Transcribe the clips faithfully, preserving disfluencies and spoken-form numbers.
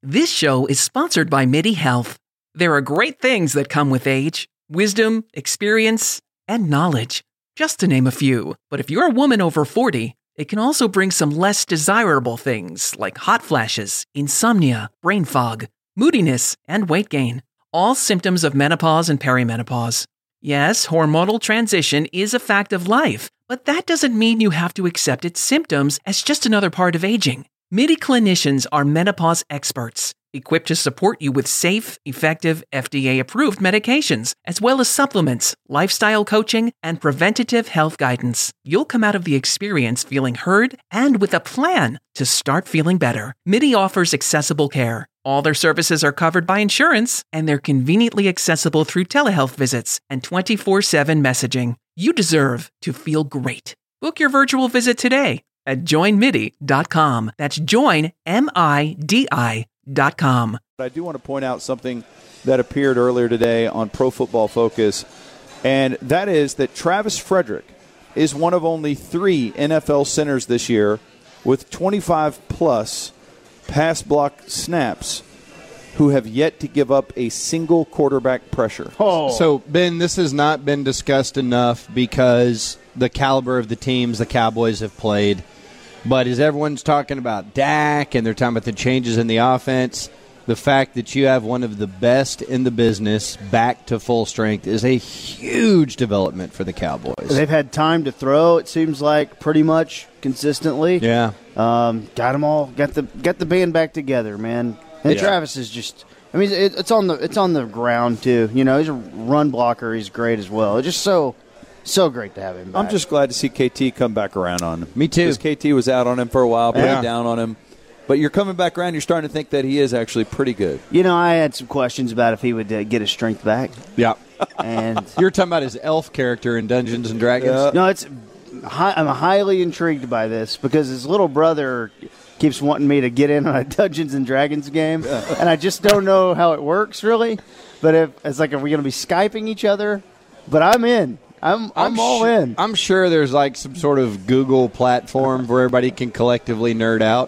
This show is sponsored by MIDI Health. There are great things that come with age, wisdom, experience, and knowledge, just to name a few. But if you're a woman over forty, it can also bring some less desirable things like hot flashes, insomnia, brain fog, moodiness, and weight gain, all symptoms of menopause and perimenopause. Yes, hormonal transition is a fact of life, but that doesn't mean you have to accept its symptoms as just another part of aging. MIDI clinicians are menopause experts, equipped to support you with safe, effective, F D A-approved medications, as well as supplements, lifestyle coaching, and preventative health guidance. You'll come out of the experience feeling heard and with a plan to start feeling better. MIDI offers accessible care. All their services are covered by insurance, and they're conveniently accessible through telehealth visits and twenty-four seven messaging. You deserve to feel great. Book your virtual visit today at join midi dot com. That's join, M I D I dot com. I do want to point out something that appeared earlier today on Pro Football Focus, and that is that Travis Frederick is one of only three N F L centers this year with twenty-five plus pass block snaps who have yet to give up a single quarterback pressure. Oh. So, Ben, this has not been discussed enough because the caliber of the teams the Cowboys have played. But as everyone's talking about Dak and they're talking about the changes in the offense, the fact that you have one of the best in the business back to full strength is a huge development for the Cowboys. They've had time to throw, it seems like, pretty much consistently. Yeah. Um, got them all, got the got the band back together, man. And yeah. Travis is just, I mean, it, it's on the it's on the ground, too. You know, he's a run blocker. He's great as well. It's just so... So great to have him back. I'm just glad to see K T come back around on him. Me too. Because K T was out on him for a while, pretty Yeah. down on him. But you're coming back around, you're starting to think that he is actually pretty good. You know, I had some questions about if he would uh, get his strength back. Yeah. And You're talking about his elf character in Dungeons and Dragons? Yeah. no, it's hi, I'm highly intrigued by this because his little brother keeps wanting me to get in on a Dungeons and Dragons game, and I just don't know how it works really. But if it's like, are we going to be Skyping each other? But I'm in. I'm I'm, all su- in. I'm sure there's like some sort of Google platform where everybody can collectively nerd out.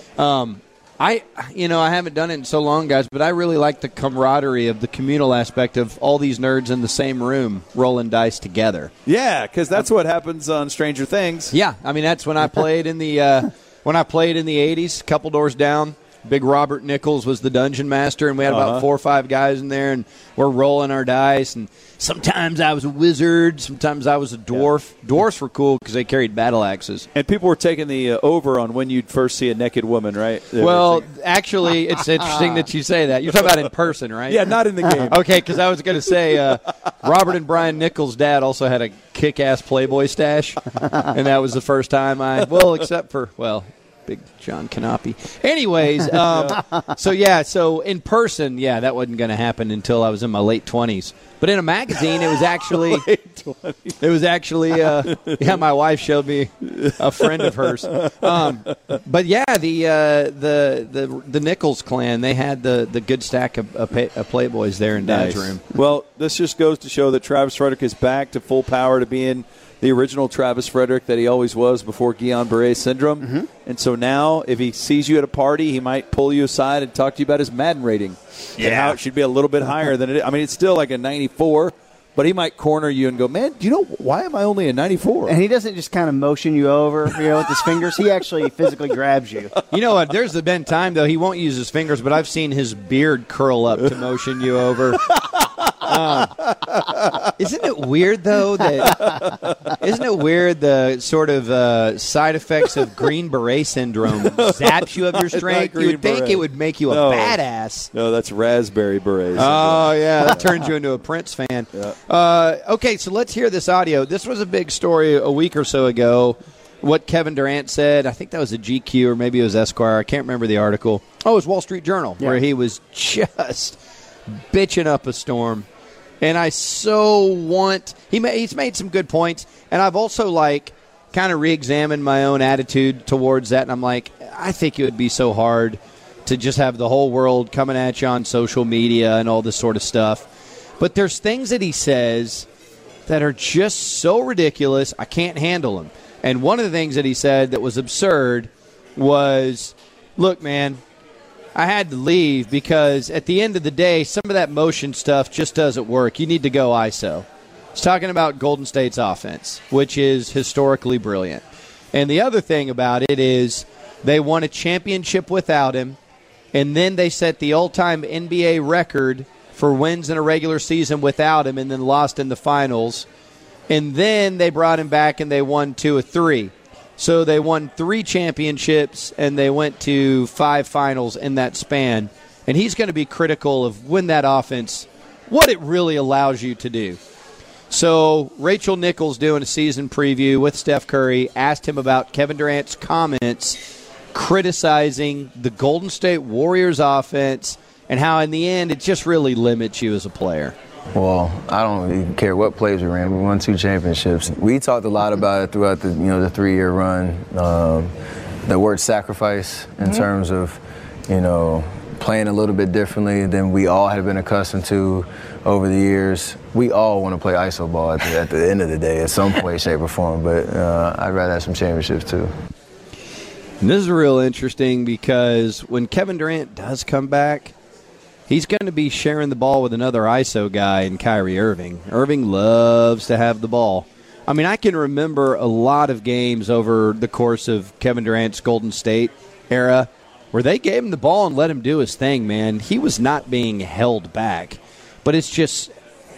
Um, I, you know, I haven't done it in so long, guys, but I really like the camaraderie of the communal aspect of all these nerds in the same room rolling dice together. Yeah, because that's what happens on Stranger Things. Yeah, I mean that's when I played in the uh, when I played in the eighties, a couple doors down. Big Robert Nichols was the dungeon master, and we had about Uh-huh. four or five guys in there, and we're rolling our dice. And sometimes I was a wizard, sometimes I was a dwarf. Yeah. Dwarfs were cool because they carried battle axes. And people were taking the uh, over on when you'd first see a naked woman, right? They Well, actually, it's interesting that you say that. You're talking about in person, right? yeah, not in the game. Okay, because I was going to say uh, Robert and Brian Nichols' dad also had a kick-ass Playboy stash, and that was the first time I, well, except for, well, Big John Canopy. Anyways, um, so yeah, so in person, yeah, that wasn't going to happen until I was in my late twenties. But in a magazine, it was actually, it was actually, uh, yeah, my wife showed me a friend of hers. Um, but yeah, the uh, the the the Nichols clan, they had the, the good stack of, of, pay, of Playboys there in Dad's Nice. room. Well, this just goes to show that Travis Frederick is back to full power to being the original Travis Frederick that he always was before Guillain-Barré syndrome. Mm-hmm. And so now, if he sees you at a party, he might pull you aside and talk to you about his Madden rating. Yeah. And how it should be a little bit higher than it is. I mean, it's still like a ninety-four, but he might corner you and go, man, do you know, why am I only a ninety-four? And he doesn't just kind of motion you over, you know, with his fingers. He actually physically grabs you. You know what? There's been time, though, he won't use his fingers, but I've seen his beard curl up to motion you over. Um, isn't it weird, though, that isn't it weird the sort of uh, side effects of Green Beret syndrome zaps you of your strength? You would think Beret. it would make you a No. badass. No, that's raspberry berets. Oh, yeah, that turns you into a Prince fan. Yeah. Uh, okay, so let's hear this audio. This was a big story a week or so ago, what Kevin Durant said. I think that was a G Q or maybe it was Esquire. I can't remember the article. Oh, it was Wall Street Journal, Yeah. where he was just bitching up a storm. And I so want he ma- he's made some good points, and I've also like kind of re-examined my own attitude towards that, and I'm like, I think it would be so hard to just have the whole world coming at you on social media and all this sort of stuff. But there's things that he says that are just so ridiculous, I can't handle them. And one of the things that he said that was absurd was, look, man, I had to leave because at the end of the day, some of that motion stuff just doesn't work. You need to go I S O. He's talking about Golden State's offense, which is historically brilliant. And the other thing about it is they won a championship without him, and then they set the all-time N B A record for wins in a regular season without him and then lost in the finals. And then they brought him back and they won two or three. So they won three championships and they went to five finals in that span. And he's going to be critical of when that offense, what it really allows you to do. So Rachel Nichols doing a season preview with Steph Curry asked him about Kevin Durant's comments criticizing the Golden State Warriors offense and how in the end it just really limits you as a player. Well, I don't even care what plays we ran. We won two championships. We talked a lot about it throughout the you know the three-year run. Um, the word sacrifice in mm-hmm. terms of you know playing a little bit differently than we all had been accustomed to over the years. We all want to play I S O ball at the, at the end of the day at some way, shape, or form. But uh, I'd rather have some championships too. And this is real interesting because when Kevin Durant does come back, he's going to be sharing the ball with another I S O guy in Kyrie Irving. Irving loves to have the ball. I mean, I can remember a lot of games over the course of Kevin Durant's Golden State era where they gave him the ball and let him do his thing, man. He was not being held back. But it's just,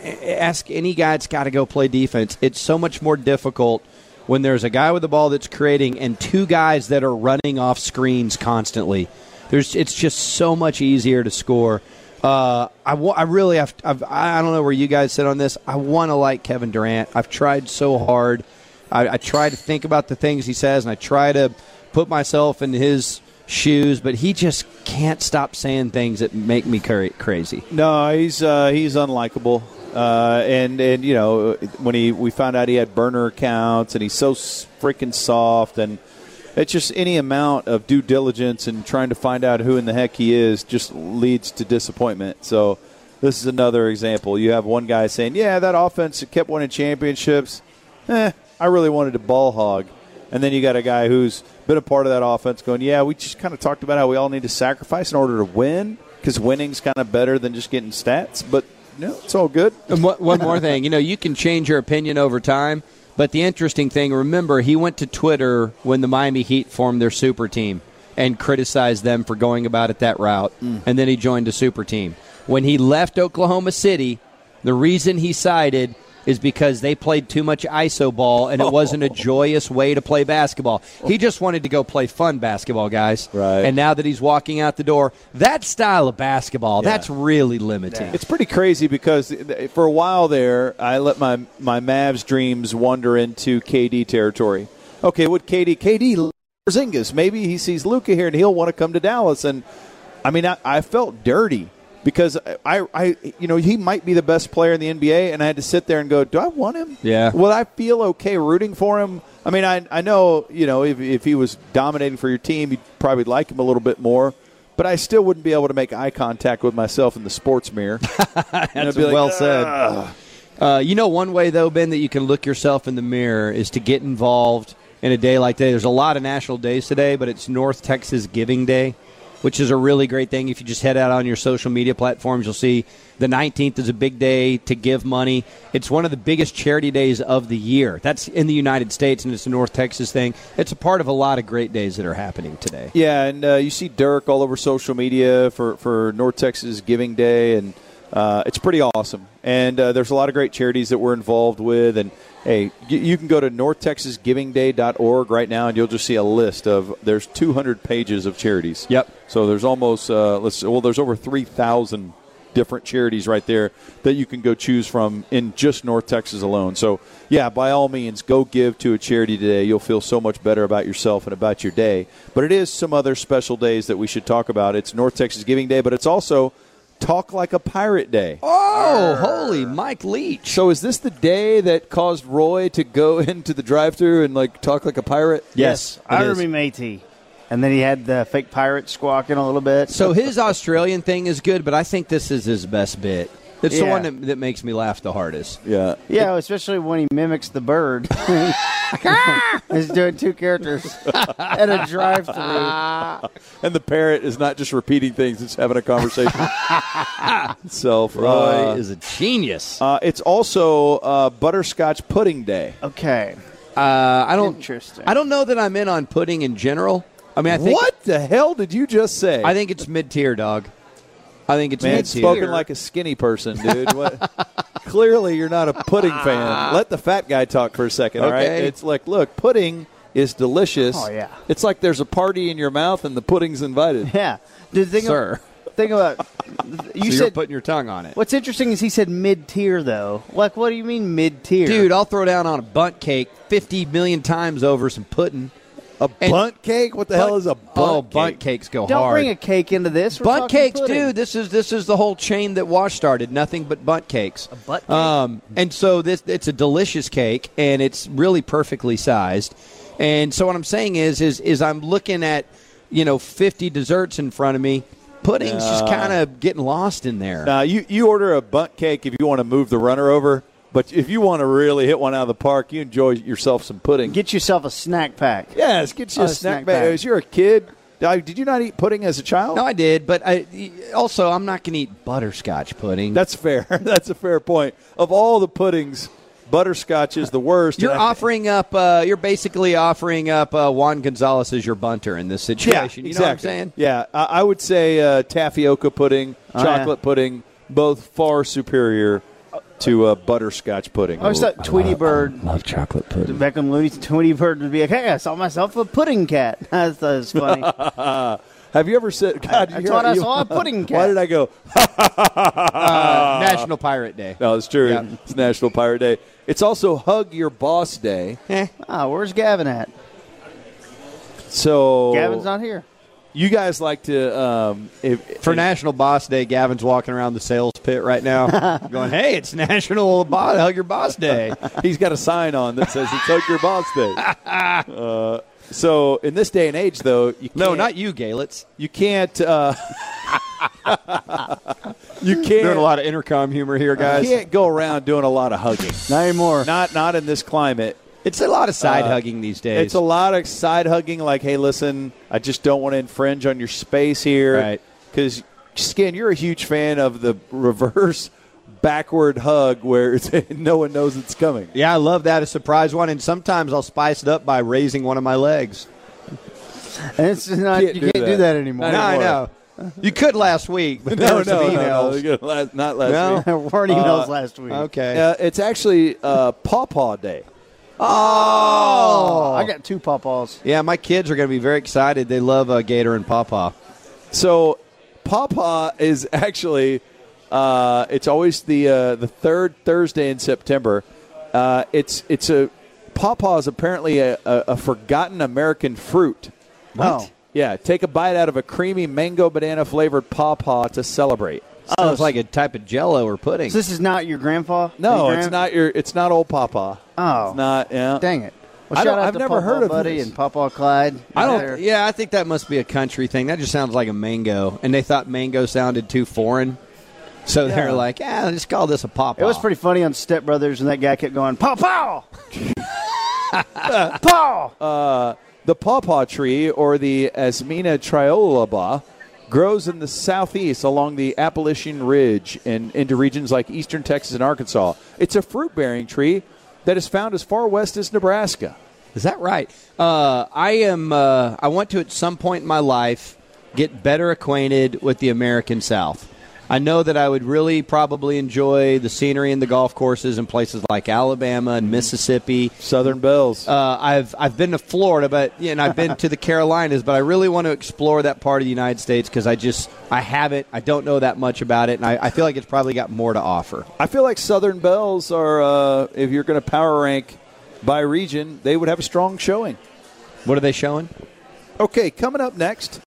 ask any guy that's got to go play defense. It's so much more difficult when there's a guy with the ball that's creating and two guys that are running off screens constantly. There's, it's just so much easier to score. Uh, I, w- I really have. To, I've, I don't know where you guys sit on this. I want to like Kevin Durant. I've tried so hard. I, I try to think about the things he says, and I try to put myself in his shoes, but he just can't stop saying things that make me cra- crazy. No, he's uh, he's unlikable. Uh, and and you know when he we found out he had burner accounts, and he's so freaking soft and. It's just any amount of due diligence and trying to find out who in the heck he is just leads to disappointment. So this is another example. You have one guy saying, yeah, that offense kept winning championships. Eh, I really wanted to ball hog. And then you got a guy who's been a part of that offense going, yeah, we just kind of talked about how we all need to sacrifice in order to win because winning's kind of better than just getting stats. But no, it's all good. And one more thing. You know, you can change your opinion over time. But the interesting thing, remember, he went to Twitter when the Miami Heat formed their super team and criticized them for going about it that route, mm. and then he joined a super team. When he left Oklahoma City, the reason he sided is because they played too much I S O ball, and it wasn't a joyous way to play basketball. He just wanted to go play fun basketball, guys. Right. And now that he's walking out the door, that style of basketball, yeah. that's really limiting. It's pretty crazy because for a while there, I let my, my Mavs dreams wander into K D territory. Okay, what K D? K D, Porzingis. Maybe he sees Luka here, and he'll want to come to Dallas. And, I mean, I, I felt dirty. Because I, I, you know, he might be the best player in the N B A, and I had to sit there and go, do I want him? Yeah. Will I feel okay rooting for him? I mean, I, I know, you know, if if he was dominating for your team, you'd probably like him a little bit more. But I still wouldn't be able to make eye contact with myself in the sports mirror. That's like, well said. Uh, you know, one way, though, Ben, that you can look yourself in the mirror is to get involved in a day like today. There's a lot of national days today, but it's North Texas Giving Day, which is a really great thing. If you just head out on your social media platforms, you'll see the nineteenth is a big day to give money. It's one of the biggest charity days of the year. That's in the United States, and it's a North Texas thing. It's a part of a lot of great days that are happening today. Yeah, and uh, you see Dirk all over social media for, for North Texas Giving Day, and uh, it's pretty awesome. And uh, there's a lot of great charities that we're involved with, and hey, you can go to north texas giving day dot org right now, and you'll just see a list of – there's two hundred pages of charities. Yep. So there's almost uh, – let's well, there's over three thousand different charities right there that you can go choose from in just North Texas alone. So, yeah, by all means, go give to a charity today. You'll feel so much better about yourself and about your day. But it is some other special days that we should talk about. It's North Texas Giving Day, but it's also – Talk Like a Pirate Day. Oh, holy Mike Leach. So is this the day that caused Roy to go into the drive-thru and, like, talk like a pirate? Yes. I remember Métis. And then he had the fake pirate squawking a little bit. So his Australian thing is good, but I think this is his best bit. It's yeah. the one that, that makes me laugh the hardest. Yeah. Yeah, especially when he mimics the bird. He's doing two characters at a drive-through. And the parrot is not just repeating things; it's having a conversation. So, Roy uh, is a genius. uh, it's also uh, Butterscotch Pudding Day. Okay. Uh, I don't. Interesting. I don't know that I'm in on pudding in general. I mean, I think What the hell did you just say? I think it's mid-tier, dog. I think it's Man, mid-tier. spoken like a skinny person, dude. What? Clearly, you're not a pudding fan. Let the fat guy talk for a second, all right? Okay. It's like, look, pudding is delicious. Oh, yeah. It's like there's a party in your mouth and the pudding's invited. Yeah. The thing Sir. Of, thing about you so you're said. putting your tongue on it. What's interesting is he said mid-tier, though. Like, what do you mean mid-tier? Dude, I'll throw down on a bunt cake fifty million times over some pudding. A And- bunt cake? What the hell is a bunt oh, cake? bunt cakes go don't hard. bring a cake into this. We're Bunt talking cakes, pudding. dude. This is this is the whole chain that Wash started. Nothing but bunt cakes. A butt cake? Um, and so this it's a delicious cake, and it's really perfectly sized. And so what I'm saying is, is is I'm looking at, you know, fifty desserts in front of me. Pudding's just kind of getting lost in there. Now, you, you order a bunt cake if you want to move the runner over, but if you want to really hit one out of the park, you enjoy yourself some pudding. Get yourself a snack pack. yes, get you Oh, a a snack snack bag. pack. As you're a kid, uh, did you not eat pudding as a child? No, I did, but I also I'm not going to eat butterscotch pudding. That's fair. That's a fair point. Of all the puddings, butterscotch is the worst. You're And I- offering up. Uh, you're basically offering up uh, Juan Gonzalez as your bunter in this Yeah, situation. You exactly. know what I'm saying? Yeah, I, I would say uh, tapioca pudding, Oh, chocolate yeah. pudding, both far superior to uh, butterscotch pudding. I always thought Tweety Bird, Love chocolate pudding. back on Looney Tunes, Tweety Bird would be like, hey, I saw myself a pudding cat. I thought it was funny. Have you ever said, God, I you thought hear- I you- saw a pudding cat. Why did I go, Uh, National Pirate Day. no, it's true. Yeah. It's National Pirate Day. It's also Hug Your Boss Day. Ah, where's Gavin at? So Gavin's not here. you guys like to um, if, For National Boss Day, Gavin's walking around the sales pit right now, going, "Hey, it's National Bo- Hug Your Boss Day." he's got a sign on that says it's Hug Your Boss Day. Uh, so in this day and age, though, you can't, No, not you, Galets. you can't uh, you can't Doing a lot of intercom humor here, guys. You can't go around doing a lot of hugging. Not anymore. Not not in this climate. It's a lot of side Uh, hugging these days. It's a lot of side hugging. Like, hey, listen, I just don't want to infringe on your space here. Right. Because, Skin, you're a huge fan of the reverse backward hug where it's, no one knows it's coming. Yeah, I love that, a surprise one, and sometimes I'll spice it up by raising one of my legs. And it's not, Can't you do can't that. do that anymore. Not No, I anymore. know. You could last week, but there No, were some no, no, emails. no, last- not last No? week. There weren't emails last week. Okay. Uh, it's actually uh, Pawpaw Day. Oh, I got two pawpaws. Yeah, my kids are going to be very excited. They love uh, Gator and Pawpaw. So, Pawpaw is actually uh, it's always the uh, the third Thursday in September. Uh, it's it's a Pawpaw is apparently a, a, a forgotten American fruit. Oh. Yeah, take a bite out of a creamy mango banana flavored Pawpaw to celebrate. Sounds like a type of Jello or pudding. So this is not your grandpa? No, Your it's grand- not your. It's not old Pawpaw. Oh. It's not. Yeah. Dang it. Well, I shout don't- out I've to never Pawpaw heard of Buddy this. and Pawpaw Clyde. I Right don't. there. Yeah, I think that must be a country thing. That just sounds like a mango, and they thought mango sounded too foreign, so Yeah. they're like, "Yeah, let's call this a pawpaw." It was pretty funny on Step Brothers, and that guy kept going, Paw Paw! Paw! The pawpaw tree, or the Asmina triolaba, grows in the southeast along the Appalachian Ridge and into regions like eastern Texas and Arkansas. It's a fruit-bearing tree that is found as far west as Nebraska. Is that right? Uh, I am. Uh, I want to at some point in my life get better acquainted with the American South. I know that I would really probably enjoy the scenery and the golf courses in places like Alabama and Mississippi. Southern Bells. Uh, I've I've been to Florida, but yeah, and I've been to the Carolinas, but I really want to explore that part of the United States because I just I haven't. I don't know that much about it, and I, I feel like it's probably got more to offer. I feel like Southern Bells are, uh, if you're going to power rank by region, they would have a strong showing. What are they showing? Okay, coming up next,